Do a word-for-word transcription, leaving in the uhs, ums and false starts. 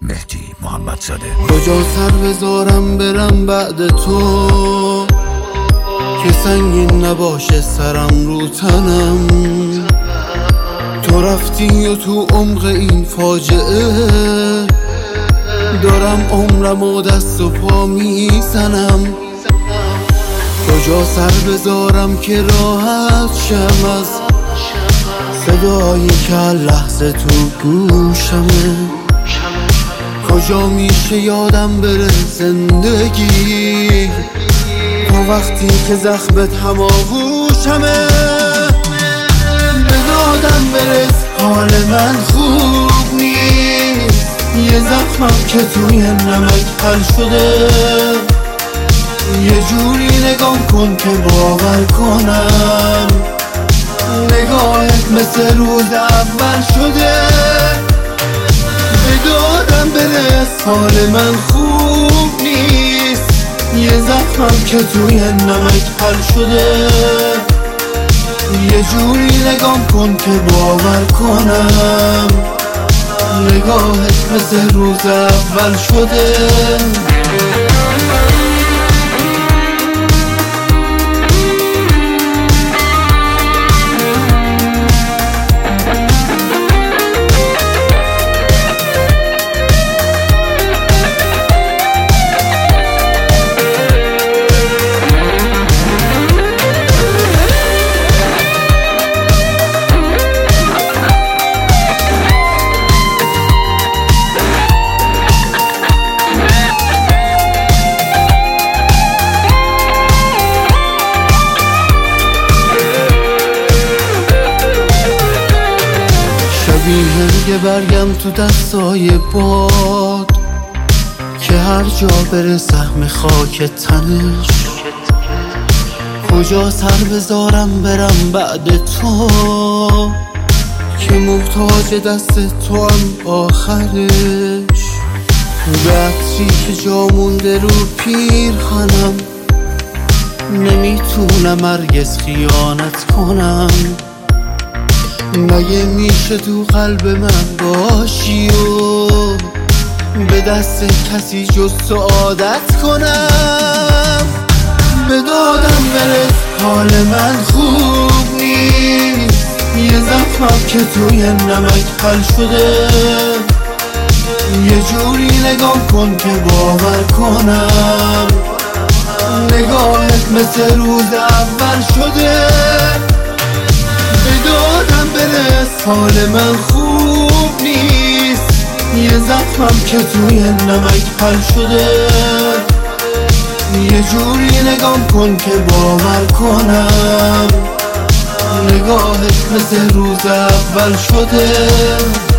مهدی محمدزاده. کجا سر بذارم برم بعد تو که سنگین نباشه سرم رو تنم؟ تو رفتی و تو عمق این فاجعه دارم عمرم و دست و پا میزنم. کجا سر بذارم که راحت شم از صدایی که لحظه تو گوشمه؟ کجا میشه یادم بره زندگی تا وقتی که زخمت هماغوشمه؟ به دادم برس حال من خوب نیست، یه زخمم که توی نمک حل شده. یه جوری نگام کن که باور کنم نگاهت مثل روز اول شده. به دادم برس حال من خوب نیست، یه زخمم که توی نمک حل شده. یه جوری نگام کن که باور کنم نگاهت مثل روز اول شده. شبیه برگم تو دستای باد که هر جا بره سهم خاک تنش. کجا سر بذارم برم بعد تو که محتاج دست تو هم آخرش. به عطری که جا مونده رو پیرهنم نمیتونم هرگز خیانت کنم. مگه میشه تو قلب من باشی و به دست کسی جز تو عادت کنم؟ به دادم برس حال من خوب نیست، یه زخمم که توی نمک حل شده. یه جوری نگام کن که باور کنم نگاهت مثل روز اول شده. به دادم برس حال من خوب نیست، یه زخمم که توی نمک حل شده. یه جوری نگام کن که باور کنم نگاهت مثل روز اول شده.